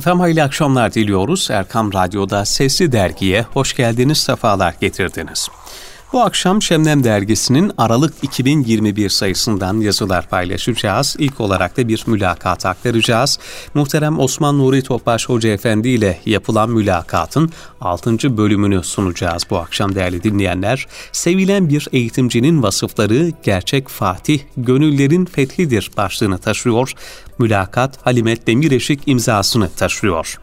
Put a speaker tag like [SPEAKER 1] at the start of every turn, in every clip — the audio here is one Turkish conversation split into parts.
[SPEAKER 1] Efendim hayırlı akşamlar diliyoruz. Erkam Radyo'da Sesli Dergi'ye hoş geldiniz, sefalar getirdiniz. Bu akşam Şebnem Dergisi'nin Aralık 2021 sayısından yazılar paylaşacağız. İlk olarak da bir mülakat aktaracağız. Muhterem Osman Nuri Topbaş Hoca Efendi ile yapılan mülakatın 6. bölümünü sunacağız bu akşam değerli dinleyenler. Sevilen bir eğitimcinin vasıfları gerçek fatih, gönüllerin fethidir başlığını taşıyor. Mülakat Halimet Demireşik imzasını taşıyor.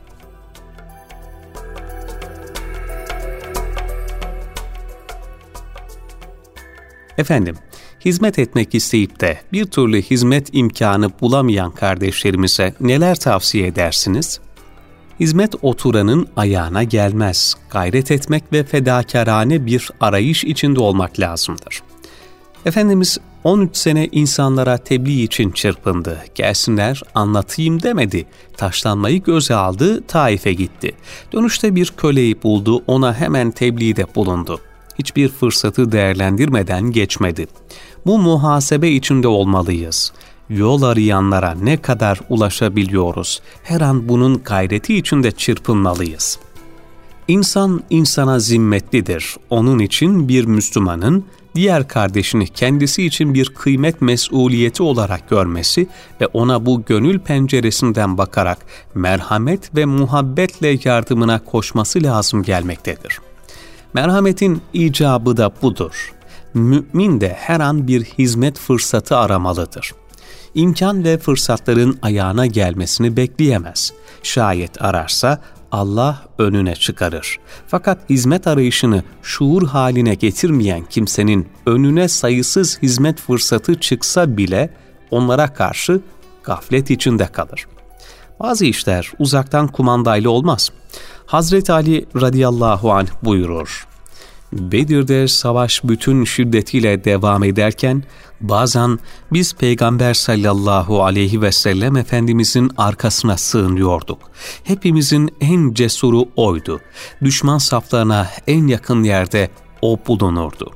[SPEAKER 1] Efendim, hizmet etmek isteyip de bir türlü hizmet imkanı bulamayan kardeşlerimize neler tavsiye edersiniz? Hizmet oturanın ayağına gelmez. Gayret etmek ve fedakârane bir arayış içinde olmak lazımdır. Efendimiz 13 sene insanlara tebliğ için çırpındı. Gelsinler anlatayım demedi. Taşlanmayı göze aldı, Taif'e gitti. Dönüşte bir köleyi buldu, ona hemen tebliğde bulundu. Hiçbir fırsatı değerlendirmeden geçmedi. Bu muhasebe içinde olmalıyız. Yol arayanlara ne kadar ulaşabiliyoruz? Her an bunun gayreti içinde çırpınmalıyız. İnsan insana zimmetlidir. Onun için bir Müslümanın diğer kardeşini kendisi için bir kıymet mesuliyeti olarak görmesi ve ona bu gönül penceresinden bakarak merhamet ve muhabbetle yardımına koşması lazım gelmektedir. Merhametin icabı da budur. Mümin de her an bir hizmet fırsatı aramalıdır. İmkan ve fırsatların ayağına gelmesini bekleyemez. Şayet ararsa Allah önüne çıkarır. Fakat hizmet arayışını şuur haline getirmeyen kimsenin önüne sayısız hizmet fırsatı çıksa bile onlara karşı gaflet içinde kalır. Bazı işler uzaktan kumandayla olmaz. Hazreti Ali radıyallahu anh buyurur. Bedir'de savaş bütün şiddetiyle devam ederken bazen biz Peygamber sallallahu aleyhi ve sellem Efendimizin arkasına sığınıyorduk. Hepimizin en cesuru oydu. Düşman saflarına en yakın yerde o bulunurdu.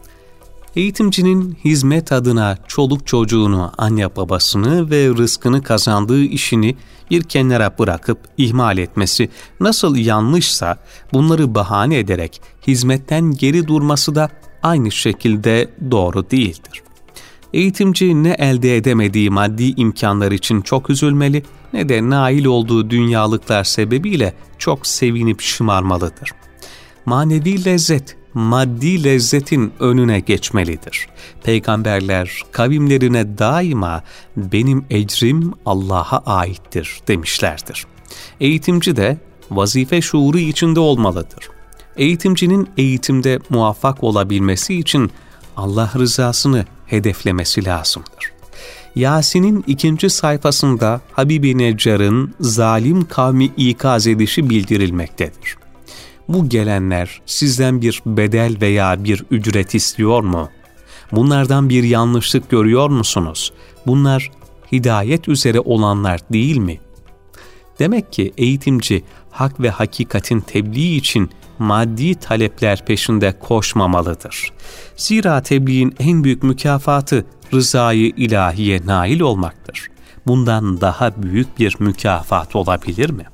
[SPEAKER 1] Eğitimcinin hizmet adına çoluk çocuğunu, anne babasını ve rızkını kazandığı işini bir kenara bırakıp ihmal etmesi nasıl yanlışsa bunları bahane ederek hizmetten geri durması da aynı şekilde doğru değildir. Eğitimci ne elde edemediği maddi imkanlar için çok üzülmeli ne de nail olduğu dünyalıklar sebebiyle çok sevinip şımarmalıdır. Manevi lezzet, maddi lezzetin önüne geçmelidir. Peygamberler kavimlerine daima benim ecrim Allah'a aittir demişlerdir. Eğitimci de vazife şuuru içinde olmalıdır. Eğitimcinin eğitimde muvaffak olabilmesi için Allah rızasını hedeflemesi lazımdır. Yasin'in 2. sayfasında Habib-i Neccar'ın zalim kavmi ikaz edişi bildirilmektedir. Bu gelenler sizden bir bedel veya bir ücret istiyor mu? Bunlardan bir yanlışlık görüyor musunuz? Bunlar hidayet üzere olanlar değil mi? Demek ki eğitimci hak ve hakikatin tebliği için maddi talepler peşinde koşmamalıdır. Zira tebliğin en büyük mükafatı rızayı ilahiye nail olmaktır. Bundan daha büyük bir mükafat olabilir mi?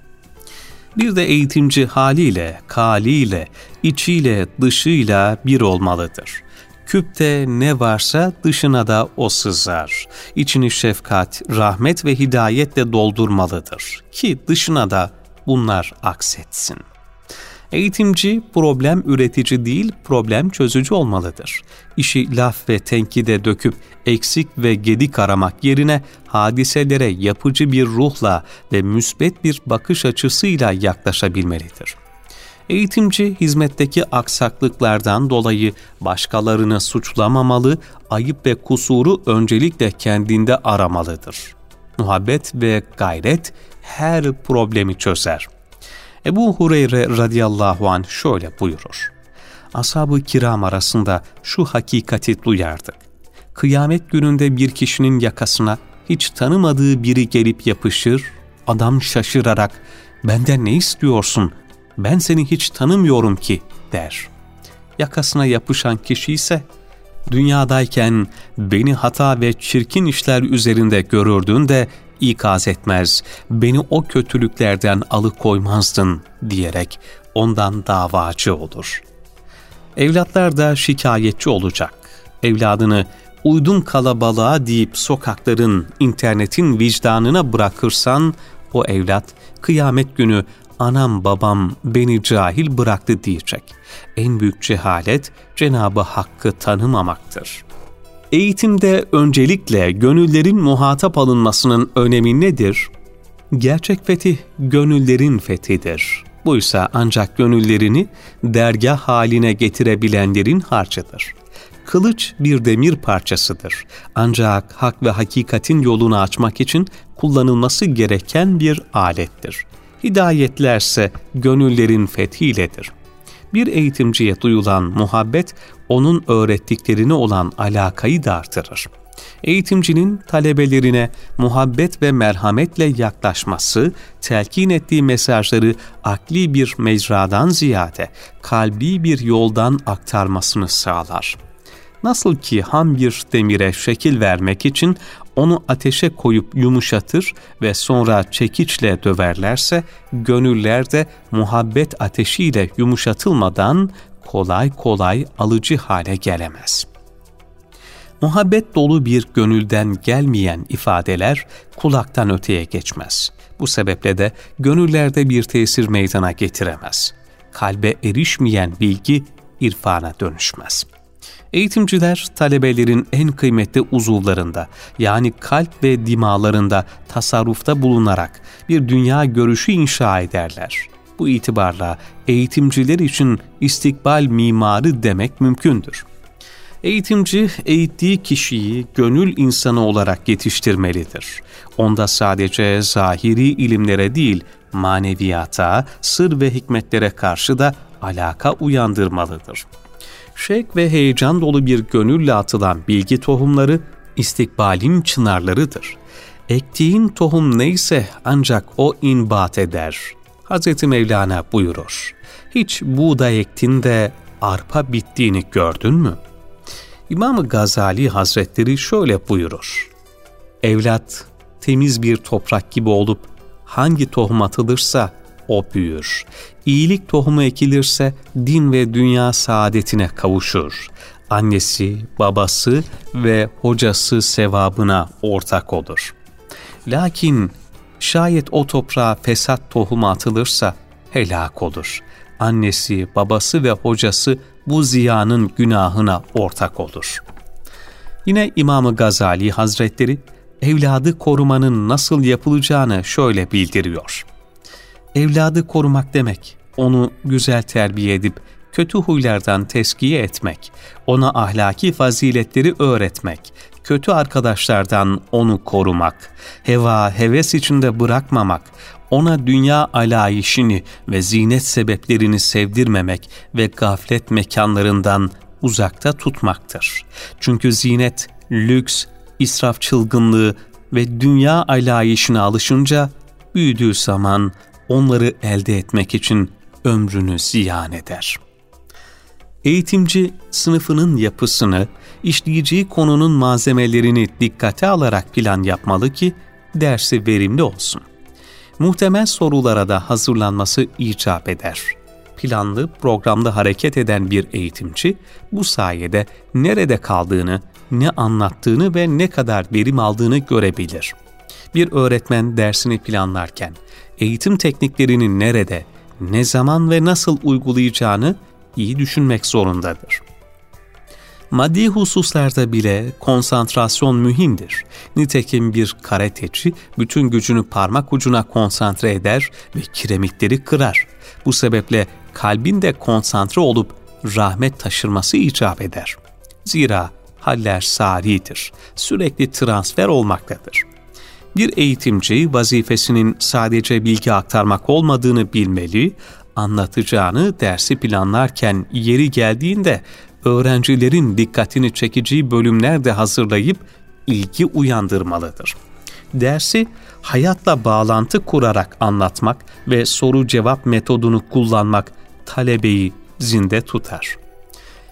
[SPEAKER 1] Bir de eğitimci haliyle, kaliyle, içiyle, dışıyla bir olmalıdır. Küpte ne varsa dışına da o sızar. İçini şefkat, rahmet ve hidayetle doldurmalıdır ki dışına da bunlar aksetsin. Eğitimci problem üretici değil, problem çözücü olmalıdır. İşi laf ve tenkide döküp eksik ve gedik aramak yerine hadiselere yapıcı bir ruhla ve müsbet bir bakış açısıyla yaklaşabilmelidir. Eğitimci hizmetteki aksaklıklardan dolayı başkalarını suçlamamalı, ayıp ve kusuru öncelikle kendinde aramalıdır. Muhabbet ve gayret her problemi çözer. Ebu Hureyre radıyallahu anh şöyle buyurur. Ashab-ı kiram arasında şu hakikati duyardık. Kıyamet gününde bir kişinin yakasına hiç tanımadığı biri gelip yapışır, adam şaşırarak "Benden ne istiyorsun? Ben seni hiç tanımıyorum ki" der. Yakasına yapışan kişi ise "Dünyadayken beni hata ve çirkin işler üzerinde görürdün de ikaz etmez, beni o kötülüklerden alıkoymazdın diyerek ondan davacı olur. Evlatlar da şikayetçi olacak. Evladını uydun kalabalığa deyip sokakların, internetin vicdanına bırakırsan, o evlat kıyamet günü anam babam beni cahil bıraktı diyecek. En büyük cehalet Cenab-ı Hakk'ı tanımamaktır. Eğitimde öncelikle gönüllerin muhatap alınmasının önemi nedir? Gerçek fetih gönüllerin fethidir. Buysa ancak gönüllerini dergah haline getirebilenlerin harcıdır. Kılıç bir demir parçasıdır. Ancak hak ve hakikatin yolunu açmak için kullanılması gereken bir alettir. Hidayetlerse gönüllerin fethiyledir. Bir eğitimciye duyulan muhabbet, onun öğrettiklerine olan alakayı da artırır. Eğitimcinin talebelerine muhabbet ve merhametle yaklaşması, telkin ettiği mesajları akli bir mecradan ziyade kalbi bir yoldan aktarmasını sağlar. Nasıl ki ham bir demire şekil vermek için onu ateşe koyup yumuşatır ve sonra çekiçle döverlerse, gönüller de muhabbet ateşiyle yumuşatılmadan kolay kolay alıcı hale gelemez. Muhabbet dolu bir gönülden gelmeyen ifadeler kulaktan öteye geçmez. Bu sebeple de gönüllerde bir tesir meydana getiremez. Kalbe erişmeyen bilgi irfana dönüşmez. Eğitimciler talebelerin en kıymetli uzuvlarında, yani kalp ve dimalarında tasarrufta bulunarak bir dünya görüşü inşa ederler. Bu itibarla eğitimciler için istikbal mimarı demek mümkündür. Eğitimci, eğittiği kişiyi gönül insanı olarak yetiştirmelidir. Onda sadece zahiri ilimlere değil, maneviyata, sır ve hikmetlere karşı da alaka uyandırmalıdır. Şevk ve heyecan dolu bir gönülle atılan bilgi tohumları, istikbalin çınarlarıdır. Ektiğin tohum neyse ancak o inbat eder. Hz. Mevlana buyurur, hiç buğday ektin de arpa bittiğini gördün mü? İmam-ı Gazali Hazretleri şöyle buyurur, evlat temiz bir toprak gibi olup hangi tohum atılırsa o büyür. İyilik tohumu ekilirse din ve dünya saadetine kavuşur. Annesi, babası ve hocası sevabına ortak olur. Lakin şayet o toprağa fesat tohumu atılırsa helak olur. Annesi, babası ve hocası bu ziyanın günahına ortak olur. Yine İmam-ı Gazali Hazretleri evladı korumanın nasıl yapılacağını şöyle bildiriyor. Evladı korumak demek, onu güzel terbiye edip kötü huylardan teskiye etmek, ona ahlaki faziletleri öğretmek, kötü arkadaşlardan onu korumak, heva, heves içinde bırakmamak, ona dünya alayişini ve zinet sebeplerini sevdirmemek ve gaflet mekanlarından uzakta tutmaktır. Çünkü zinet, lüks, israf çılgınlığı ve dünya alayişine alışınca büyüdüğü zaman onları elde etmek için ömrünü ziyan eder. Eğitimci sınıfının yapısını, işleyeceği konunun malzemelerini dikkate alarak plan yapmalı ki dersi verimli olsun. Muhtemel sorulara da hazırlanması icap eder. Planlı, programlı hareket eden bir eğitimci bu sayede nerede kaldığını, ne anlattığını ve ne kadar verim aldığını görebilir. Bir öğretmen dersini planlarken eğitim tekniklerini nerede, ne zaman ve nasıl uygulayacağını iyi düşünmek zorundadır. Maddi hususlarda bile konsantrasyon mühimdir. Nitekim bir karateci bütün gücünü parmak ucuna konsantre eder ve kiremitleri kırar. Bu sebeple kalbin de konsantre olup rahmet taşırması icap eder. Zira haller saridir, sürekli transfer olmaktadır. Bir eğitimci vazifesinin sadece bilgi aktarmak olmadığını bilmeli, anlatacağını dersi planlarken yeri geldiğinde öğrencilerin dikkatini çekeceği bölümler de hazırlayıp ilgi uyandırmalıdır. Dersi hayatla bağlantı kurarak anlatmak ve soru-cevap metodunu kullanmak talebeyi zinde tutar.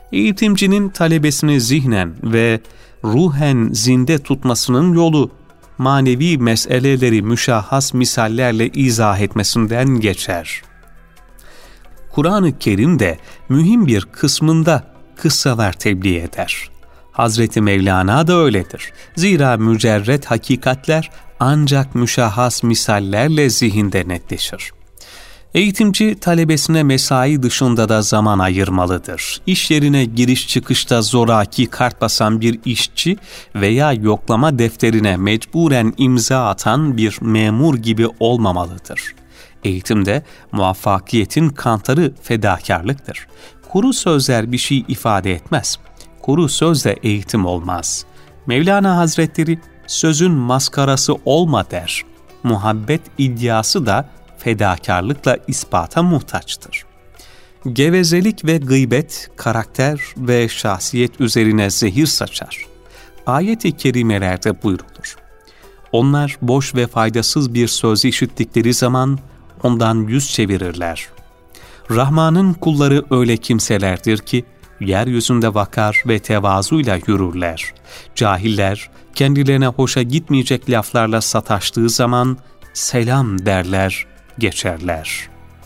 [SPEAKER 1] Eğitimcinin talebesini zihnen ve ruhen zinde tutmasının yolu manevi meseleleri müşahhas misallerle izah etmesinden geçer. Kur'an-ı Kerim de mühim bir kısmında kıssalar tebliğ eder. Hazreti Mevlana da öyledir. Zira mücerret hakikatler ancak müşahhas misallerle zihinde netleşir. Eğitimci talebesine mesai dışında da zaman ayırmalıdır. İş yerine giriş çıkışta zoraki kart basan bir işçi veya yoklama defterine mecburen imza atan bir memur gibi olmamalıdır. Eğitimde muvaffakiyetin kantarı fedakarlıktır. Kuru sözler bir şey ifade etmez. Kuru sözle eğitim olmaz. Mevlana Hazretleri sözün maskarası olma der. Muhabbet iddiası da fedakarlıkla ispata muhtaçtır. Gevezelik ve gıybet, karakter ve şahsiyet üzerine zehir saçar. Ayet-i kerimelerde buyrulur. Onlar boş ve faydasız bir söz işittikleri zaman ondan yüz çevirirler. Rahman'ın kulları öyle kimselerdir ki, yeryüzünde vakar ve tevazuyla yürürler. Cahiller, kendilerine hoşa gitmeyecek laflarla sataştığı zaman, selam derler, geçerler.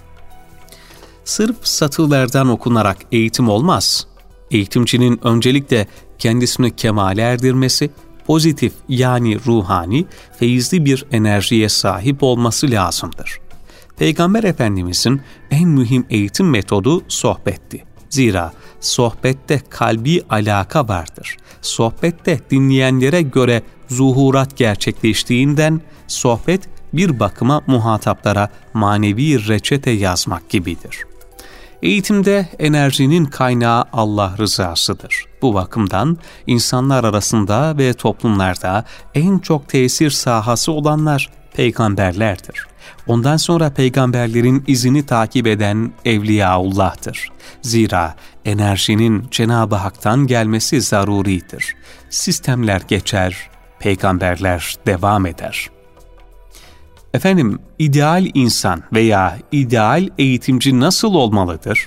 [SPEAKER 1] Sırf satırlardan okunarak eğitim olmaz. Eğitimcinin öncelikle kendisini kemale erdirmesi, pozitif yani ruhani, feyizli bir enerjiye sahip olması lazımdır. Peygamber Efendimizin en mühim eğitim metodu sohbetti. Zira sohbette kalbi alaka vardır. Sohbette dinleyenlere göre zuhurat gerçekleştiğinden sohbet bir bakıma muhataplara manevi reçete yazmak gibidir. Eğitimde enerjinin kaynağı Allah rızasıdır. Bu bakımdan insanlar arasında ve toplumlarda en çok tesir sahası olanlar peygamberlerdir. Ondan sonra peygamberlerin izini takip eden Evliyaullah'tır. Zira enerjinin Cenab-ı Hak'tan gelmesi zaruridir. Sistemler geçer, peygamberler devam eder. Efendim, ideal insan veya ideal eğitimci nasıl olmalıdır?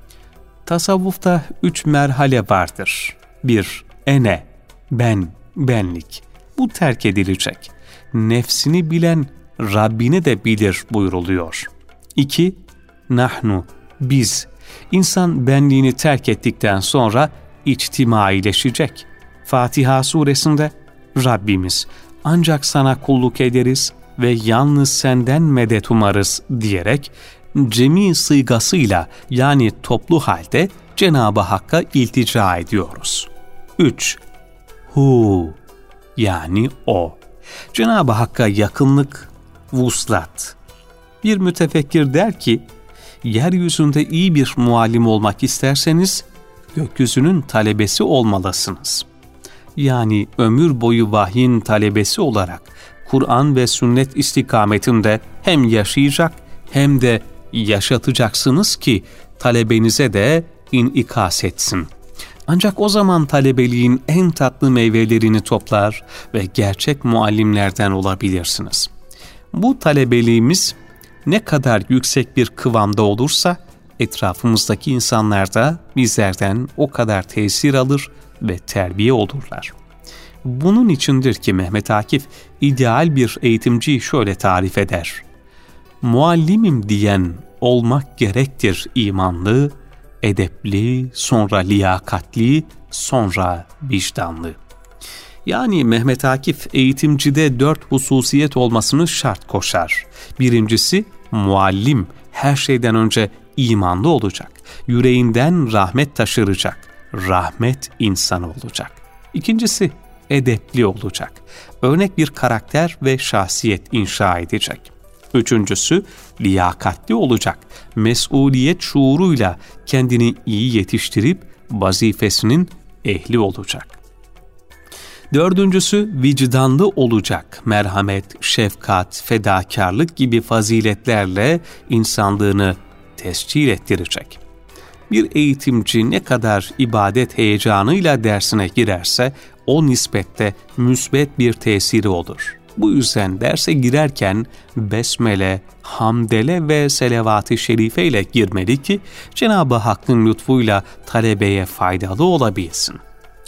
[SPEAKER 1] Tasavvufta 3 merhale vardır. 1. Ene, ben, benlik. Bu terk edilecek. Nefsini bilen Rabbini de bilir buyruluyor. 2. Nahnu, biz. İnsan benliğini terk ettikten sonra içtimaileşecek. Fatiha suresinde Rabbimiz ancak sana kulluk ederiz ve yalnız senden medet umarız diyerek cemi sıygasıyla yani toplu halde Cenab-ı Hakk'a iltica ediyoruz. 3. Hu yani o. Cenab-ı Hakk'a yakınlık, vuslat. Bir mütefekkir der ki, yeryüzünde iyi bir muallim olmak isterseniz gökyüzünün talebesi olmalısınız. Yani ömür boyu vahyin talebesi olarak Kur'an ve sünnet istikametinde hem yaşayacak hem de yaşatacaksınız ki talebenize de inikas etsin. Ancak o zaman talebeliğin en tatlı meyvelerini toplar ve gerçek muallimlerden olabilirsiniz. Bu talebeliğimiz ne kadar yüksek bir kıvamda olursa etrafımızdaki insanlar da bizlerden o kadar tesir alır ve terbiye olurlar. Bunun içindir ki Mehmet Akif ideal bir eğitimciyi şöyle tarif eder. Muallimim diyen olmak gerektir imanlı, edepli, sonra liyakatli, sonra vicdanlı. Yani Mehmet Akif eğitimcide 4 hususiyet olmasını şart koşar. Birincisi muallim her şeyden önce imanlı olacak. Yüreğinden rahmet taşıracak. Rahmet insanı olacak. İkincisi edepli olacak. Örnek bir karakter ve şahsiyet inşa edecek. Üçüncüsü liyakatli olacak. Mesuliyet şuuruyla kendini iyi yetiştirip vazifesinin ehli olacak. Dördüncüsü vicdanlı olacak. Merhamet, şefkat, fedakarlık gibi faziletlerle insanlığını tescil ettirecek. Bir eğitimci ne kadar ibadet heyecanıyla dersine girerse o nispette müsbet bir tesiri olur. Bu yüzden derse girerken besmele, hamdele ve selavat-ı şerife ile girmeli ki Cenab-ı Hakk'ın lütfuyla talebeye faydalı olabilsin.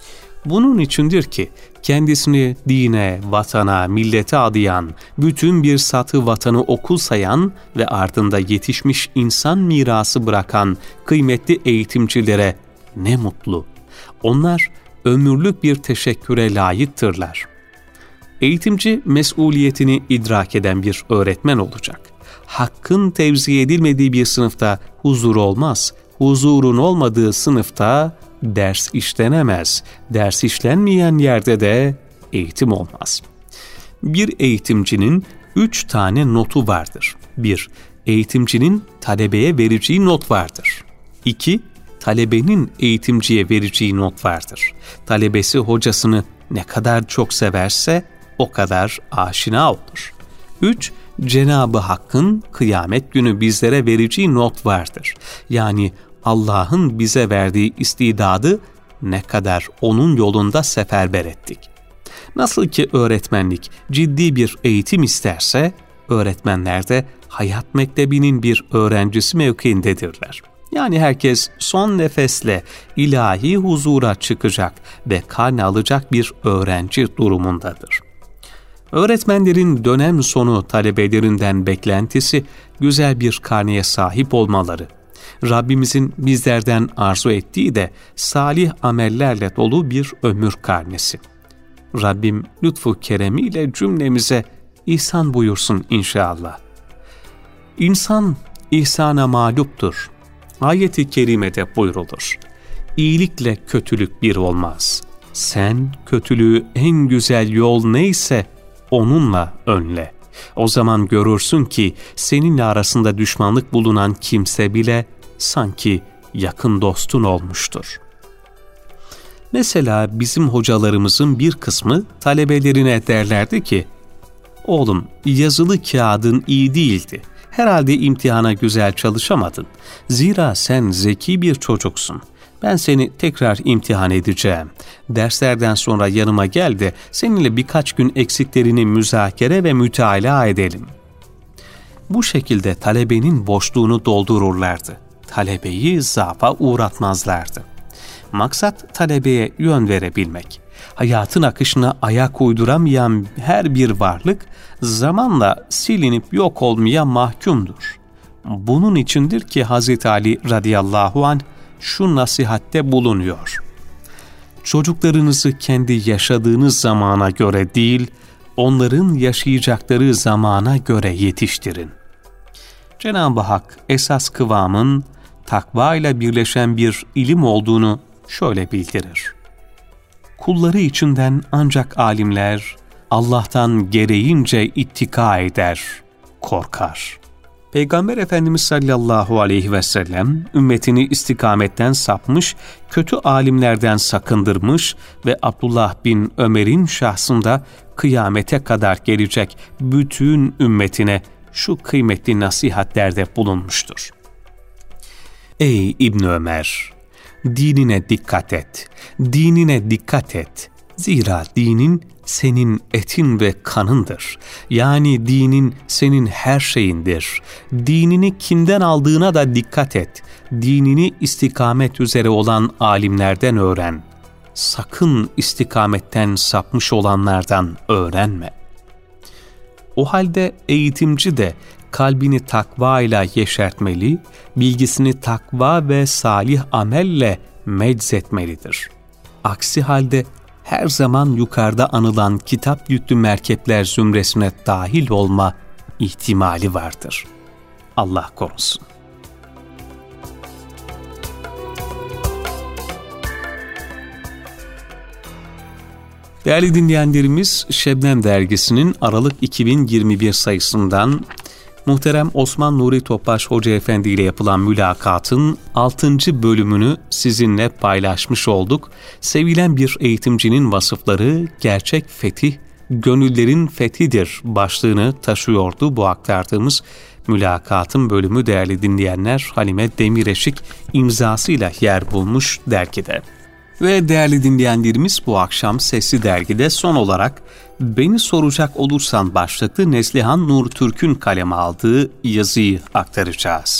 [SPEAKER 1] Bunun içindir ki kendisini dine, vatana, millete adayan, bütün bir satı vatanı okul sayan ve ardında yetişmiş insan mirası bırakan kıymetli eğitimcilere ne mutlu. Onlar ömürlük bir teşekküre layıktırlar. Eğitimci mesuliyetini idrak eden bir öğretmen olacak. Hakkın tevzi edilmediği bir sınıfta huzur olmaz. Huzurun olmadığı sınıfta ders işlenemez. Ders işlenmeyen yerde de eğitim olmaz. Bir eğitimcinin 3 tane notu vardır. 1. Eğitimcinin talebeye vereceği not vardır. 2. Talebenin eğitimciye vereceği not vardır. Talebesi hocasını ne kadar çok severse o kadar aşina olur. 3. Cenab-ı Hakk'ın kıyamet günü bizlere vereceği not vardır. Yani Allah'ın bize verdiği istidadı ne kadar onun yolunda seferber ettik. Nasıl ki öğretmenlik ciddi bir eğitim isterse, öğretmenler de hayat mektebinin bir öğrencisi mevkiindedirler. Yani herkes son nefesle ilahi huzura çıkacak ve karne alacak bir öğrenci durumundadır. Öğretmenlerin dönem sonu talebelerinden beklentisi güzel bir karneye sahip olmaları. Rabbimizin bizlerden arzu ettiği de salih amellerle dolu bir ömür karnesi. Rabbim lütfu keremiyle cümlemize ihsan buyursun inşallah. İnsan ihsana mağluptur. Ayet-i kerimede buyrulur. İyilikle kötülük bir olmaz. Sen kötülüğü en güzel yol neyse onunla önle. O zaman görürsün ki seninle arasında düşmanlık bulunan kimse bile sanki yakın dostun olmuştur. Mesela bizim hocalarımızın bir kısmı talebelerine derlerdi ki, "Oğlum, yazılı kağıdın iyi değildi. Herhalde imtihana güzel çalışamadın. Zira sen zeki bir çocuksun. Ben seni tekrar imtihan edeceğim. Derslerden sonra yanıma gel de seninle birkaç gün eksiklerini müzakere ve mütalaa edelim." Bu şekilde talebenin boşluğunu doldururlardı. Talebeyi zaafa uğratmazlardı. Maksat talebeye yön verebilmek. Hayatın akışına ayak uyduramayan her bir varlık zamanla silinip yok olmaya mahkumdur. Bunun içindir ki Hz. Ali radıyallahu anh şu nasihatte bulunuyor. Çocuklarınızı kendi yaşadığınız zamana göre değil, onların yaşayacakları zamana göre yetiştirin. Cenab-ı Hak esas kıvamın takva ile birleşen bir ilim olduğunu şöyle bildirir. Kulları içinden ancak alimler Allah'tan gereğince ittika eder, korkar. Peygamber Efendimiz sallallahu aleyhi ve sellem ümmetini istikametten sapmış, kötü alimlerden sakındırmış ve Abdullah bin Ömer'in şahsında kıyamete kadar gelecek bütün ümmetine şu kıymetli nasihatlerde bulunmuştur. Ey İbn Ömer! Dinine dikkat et, dinine dikkat et. Zira dinin senin etin ve kanındır. Yani dinin senin her şeyindir. Dinini kimden aldığına da dikkat et. Dinini istikamet üzere olan alimlerden öğren. Sakın istikametten sapmış olanlardan öğrenme. O halde eğitimci de kalbini takva ile yeşertmeli, bilgisini takva ve salih amelle meczetmelidir. Aksi halde her zaman yukarıda anılan kitap yüklü merkepler zümresine dahil olma ihtimali vardır. Allah korusun. Değerli dinleyenlerimiz, Şebnem Dergisi'nin Aralık 2021 sayısından muhterem Osman Nuri Topbaş Hoca Efendi ile yapılan mülakatın 6. bölümünü sizinle paylaşmış olduk. Sevilen bir eğitimcinin vasıfları gerçek fetih, gönüllerin fethidir başlığını taşıyordu bu aktardığımız mülakatın bölümü değerli dinleyenler. Halime Demireşik imzasıyla yer bulmuş dergide. Ve değerli dinleyenlerimiz, bu akşam Sesli Dergi'de son olarak "Beni soracak olursan" başlıklı Neslihan Nur Türk'ün kaleme aldığı yazıyı aktaracağız.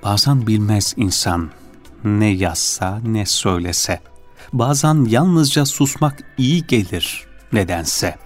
[SPEAKER 1] Bazen bilmez insan ne yazsa ne söylese. Bazen yalnızca susmak iyi gelir nedense.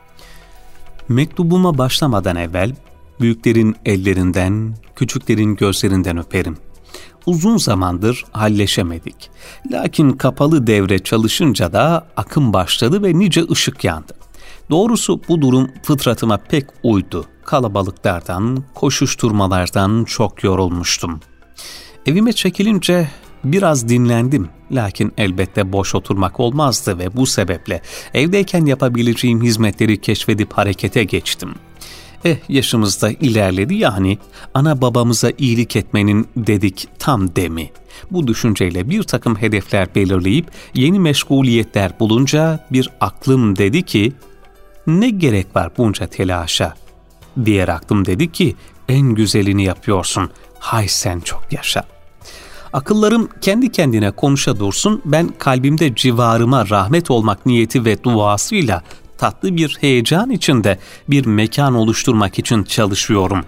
[SPEAKER 1] Mektubuma başlamadan evvel büyüklerin ellerinden, küçüklerin gözlerinden öperim. Uzun zamandır halleşemedik. Lakin kapalı devre çalışınca da akım başladı ve nice ışık yandı. Doğrusu bu durum fıtratıma pek uydu. Kalabalıklardan, koşuşturmalardan çok yorulmuştum. Evime çekilince biraz dinlendim. Lakin elbette boş oturmak olmazdı ve bu sebeple evdeyken yapabileceğim hizmetleri keşfedip harekete geçtim. Yaşımızda ilerledi yani ana babamıza iyilik etmenin dedik tam demi. Bu düşünceyle bir takım hedefler belirleyip yeni meşguliyetler bulunca bir aklım dedi ki ne gerek var bunca telaşa? Diğer aklım dedi ki en güzelini yapıyorsun, hay sen çok yaşa. Akıllarım kendi kendine konuşa dursun, ben kalbimde civarıma rahmet olmak niyeti ve duasıyla tatlı bir heyecan içinde bir mekan oluşturmak için çalışıyorum.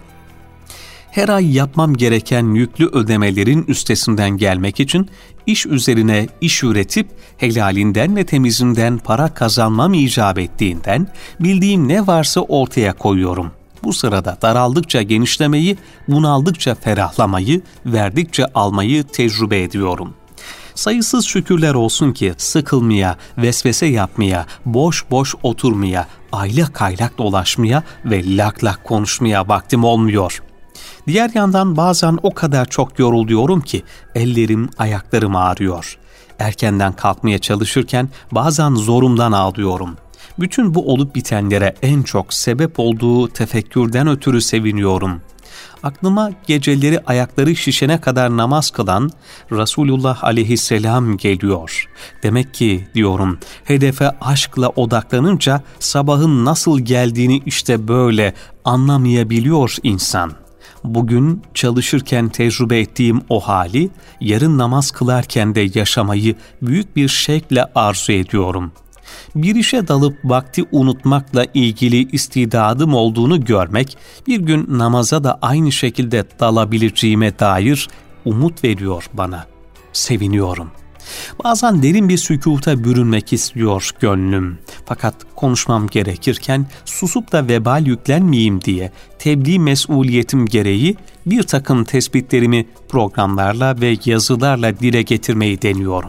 [SPEAKER 1] Her ay yapmam gereken yüklü ödemelerin üstesinden gelmek için iş üzerine iş üretip helalinden ve temizinden para kazanmam icap ettiğinden bildiğim ne varsa ortaya koyuyorum. Bu sırada daraldıkça genişlemeyi, bunaldıkça ferahlamayı, verdikçe almayı tecrübe ediyorum. Sayısız şükürler olsun ki sıkılmaya, vesvese yapmaya, boş boş oturmaya, aylak aylak dolaşmaya ve lak lak konuşmaya vaktim olmuyor. Diğer yandan bazen o kadar çok yoruluyorum ki ellerim, ayaklarım ağrıyor. Erkenden kalkmaya çalışırken bazen zorumdan ağlıyorum. Bütün bu olup bitenlere en çok sebep olduğu tefekkürden ötürü seviniyorum. Aklıma geceleri ayakları şişene kadar namaz kılan Resulullah aleyhisselam geliyor. Demek ki diyorum, hedefe aşkla odaklanınca sabahın nasıl geldiğini işte böyle anlamayabiliyor insan. Bugün çalışırken tecrübe ettiğim o hali, yarın namaz kılarken de yaşamayı büyük bir şevkle arzu ediyorum. Bir işe dalıp vakti unutmakla ilgili istidadım olduğunu görmek, bir gün namaza da aynı şekilde dalabileceğime dair umut veriyor bana. Seviniyorum. Bazen derin bir sükuta bürünmek istiyor gönlüm. Fakat konuşmam gerekirken susup da vebal yüklenmeyeyim diye tebliğ mesuliyetim gereği bir takım tespitlerimi programlarla ve yazılarla dile getirmeyi deniyorum.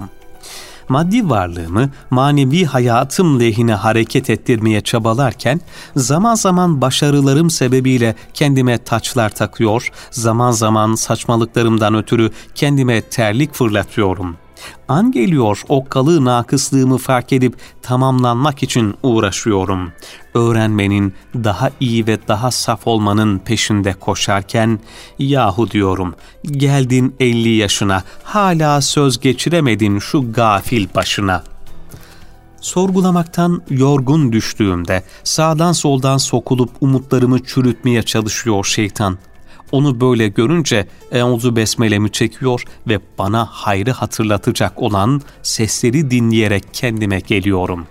[SPEAKER 1] Maddi varlığımı manevi hayatım lehine hareket ettirmeye çabalarken zaman zaman başarılarım sebebiyle kendime taçlar takıyor, zaman zaman saçmalıklarımdan ötürü kendime terlik fırlatıyorum. An geliyor okkalı nakıslığımı fark edip tamamlanmak için uğraşıyorum. Öğrenmenin, daha iyi ve daha saf olmanın peşinde koşarken, yahu diyorum, geldin 50 yaşına, hala söz geçiremedin şu gafil başına. Sorgulamaktan yorgun düştüğümde sağdan soldan sokulup umutlarımı çürütmeye çalışıyor şeytan. Onu böyle görünce Euzu Besmele'mi çekiyor ve bana hayrı hatırlatacak olan sesleri dinleyerek kendime geliyorum.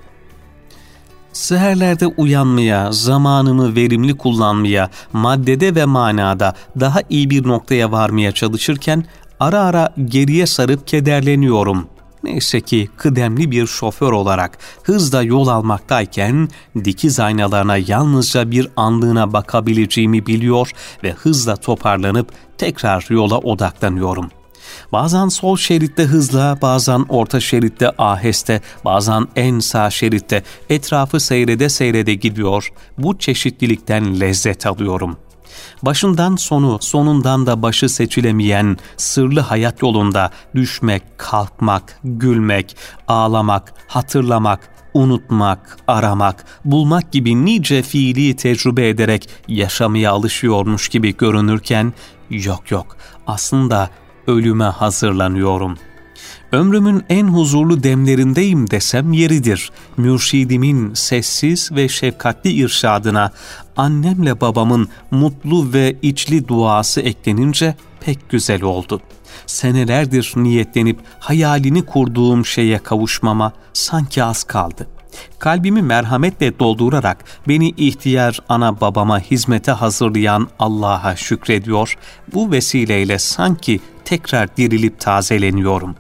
[SPEAKER 1] Seherlerde uyanmaya, zamanımı verimli kullanmaya, maddede ve manada daha iyi bir noktaya varmaya çalışırken ara ara geriye sarıp kederleniyorum. Neyse ki kıdemli bir şoför olarak hızla yol almaktayken dikiz aynalarına yalnızca bir anlığına bakabileceğimi biliyor ve hızla toparlanıp tekrar yola odaklanıyorum. Bazen sol şeritte hızla, bazen orta şeritte aheste, bazen en sağ şeritte etrafı seyrede seyrede gidiyor. Bu çeşitlilikten lezzet alıyorum. Başından sonu, sonundan da başı seçilemeyen sırlı hayat yolunda düşmek, kalkmak, gülmek, ağlamak, hatırlamak, unutmak, aramak, bulmak gibi nice fiili tecrübe ederek yaşamaya alışıyormuş gibi görünürken, yok aslında ölüme hazırlanıyorum. Ömrümün en huzurlu demlerindeyim desem yeridir. Mürşidimin sessiz ve şefkatli irşadına annemle babamın mutlu ve içli duası eklenince pek güzel oldu. Senelerdir niyetlenip hayalini kurduğum şeye kavuşmama sanki az kaldı. Kalbimi merhametle doldurarak beni ihtiyar ana babama hizmete hazırlayan Allah'a şükrediyor, bu vesileyle sanki tekrar dirilip tazeleniyorum.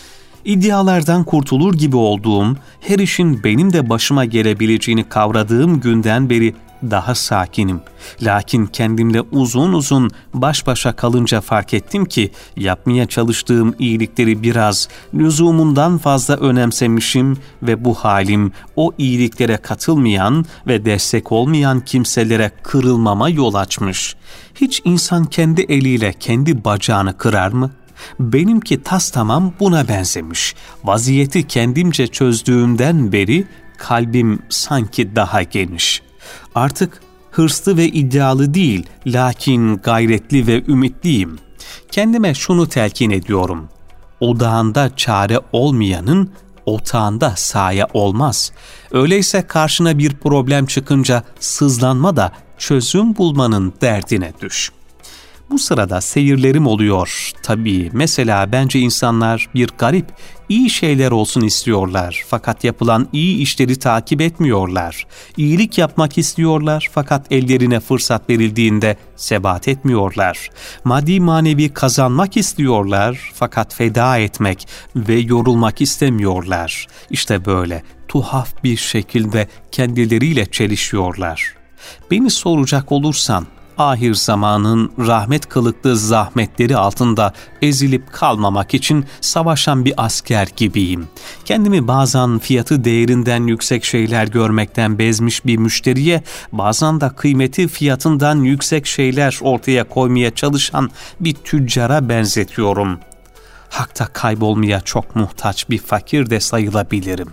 [SPEAKER 1] İddialardan kurtulur gibi olduğum, her işin benim de başıma gelebileceğini kavradığım günden beri daha sakinim. Lakin kendimle uzun uzun baş başa kalınca fark ettim ki yapmaya çalıştığım iyilikleri biraz lüzumundan fazla önemsemişim ve bu halim o iyiliklere katılmayan ve destek olmayan kimselere kırılmama yol açmış. Hiç insan kendi eliyle kendi bacağını kırar mı? Benimki tastamam buna benzemiş. Vaziyeti kendimce çözdüğümden beri kalbim sanki daha geniş. Artık hırslı ve iddialı değil, lakin gayretli ve ümitliyim. Kendime şunu telkin ediyorum. Odağında çare olmayanın otağında saye olmaz. Öyleyse karşına bir problem çıkınca sızlanma da çözüm bulmanın derdine düş. Bu sırada seyirlerim oluyor. Tabii mesela bence insanlar bir garip, iyi şeyler olsun istiyorlar. Fakat yapılan iyi işleri takip etmiyorlar. İyilik yapmak istiyorlar fakat ellerine fırsat verildiğinde sebat etmiyorlar. Maddi manevi kazanmak istiyorlar fakat feda etmek ve yorulmak istemiyorlar. İşte böyle tuhaf bir şekilde kendileriyle çelişiyorlar. Beni soracak olursan, ahir zamanın rahmet kılıklı zahmetleri altında ezilip kalmamak için savaşan bir asker gibiyim. Kendimi bazen fiyatı değerinden yüksek şeyler görmekten bezmiş bir müşteriye, bazen de kıymeti fiyatından yüksek şeyler ortaya koymaya çalışan bir tüccara benzetiyorum. Hakta kaybolmaya çok muhtaç bir fakir de sayılabilirim.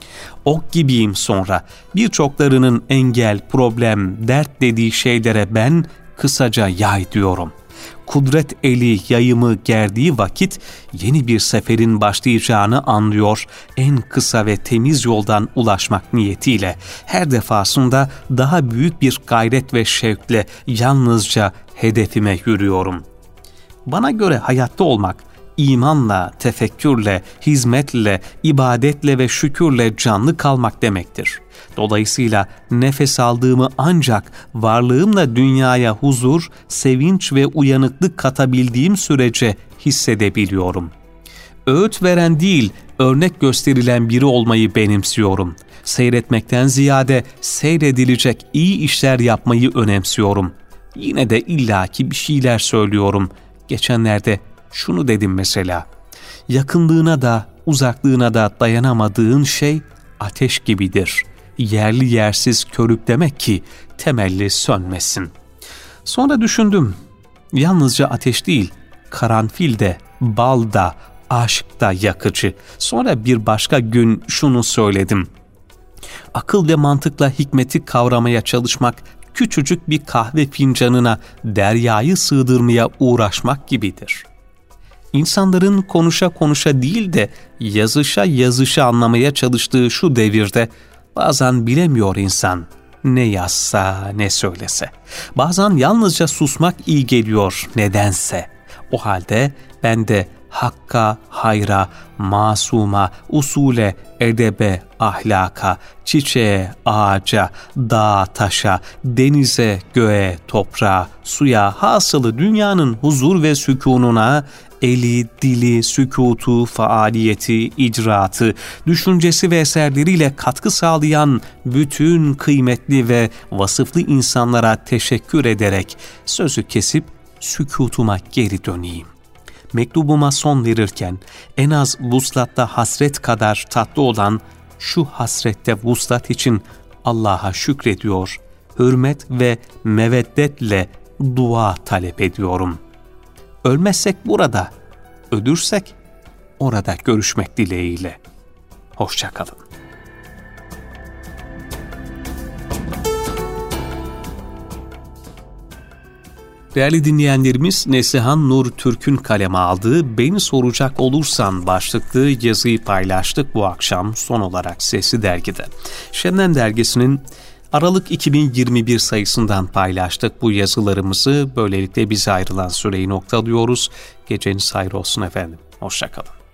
[SPEAKER 1] Ok gibiyim sonra. Birçoklarının engel, problem, dert dediği şeylere ben kısaca yay diyorum. Kudret eli yayımı gerdiği vakit yeni bir seferin başlayacağını anlıyor, en kısa ve temiz yoldan ulaşmak niyetiyle her defasında daha büyük bir gayret ve şevkle yalnızca hedefime yürüyorum. Bana göre hayatta olmak, İmanla, tefekkürle, hizmetle, ibadetle ve şükürle canlı kalmak demektir. Dolayısıyla nefes aldığımı ancak varlığımla dünyaya huzur, sevinç ve uyanıklık katabildiğim sürece hissedebiliyorum. Öğüt veren değil, örnek gösterilen biri olmayı benimsiyorum. Seyretmekten ziyade seyredilecek iyi işler yapmayı önemsiyorum. Yine de illaki bir şeyler söylüyorum. Geçenlerde şunu dedim mesela, yakınlığına da uzaklığına da dayanamadığın şey ateş gibidir. Yerli yersiz körüklemek ki temelli sönmesin. Sonra düşündüm, yalnızca ateş değil, karanfil de, bal da, aşk da yakıcı. Sonra bir başka gün şunu söyledim, akıl ve mantıkla hikmeti kavramaya çalışmak, küçücük bir kahve fincanına deryayı sığdırmaya uğraşmak gibidir. İnsanların konuşa konuşa değil de yazışa yazışa anlamaya çalıştığı şu devirde bazen bilemiyor insan ne yazsa ne söylese. Bazen yalnızca susmak iyi geliyor nedense. O halde ben de hakka, hayra, masuma, usule, edebe, ahlaka, çiçeğe, ağaca, dağa, taşa, denize, göğe, toprağa, suya, hasılı dünyanın huzur ve sükununa, eli, dili, sükutu, faaliyeti, icraatı, düşüncesi ve eserleriyle katkı sağlayan bütün kıymetli ve vasıflı insanlara teşekkür ederek sözü kesip sükutuma geri döneyim. Mektubuma son verirken en az vuslatta hasret kadar tatlı olan şu hasrette vuslat için Allah'a şükrediyor, hürmet ve meveddetle dua talep ediyorum. Ölmezsek burada, ölürsek orada görüşmek dileğiyle. Hoşça kalın. Değerli dinleyenlerimiz, Neslihan Nur Türk'ün kaleme aldığı Beni Soracak Olursan başlıklı yazıyı paylaştık bu akşam son olarak Sesli Dergi'de. Şebnem Dergisi'nin Aralık 2021 sayısından paylaştık bu yazılarımızı. Böylelikle bize ayrılan süreyi noktalıyoruz. Geceniz hayır olsun efendim. Hoşça kalın.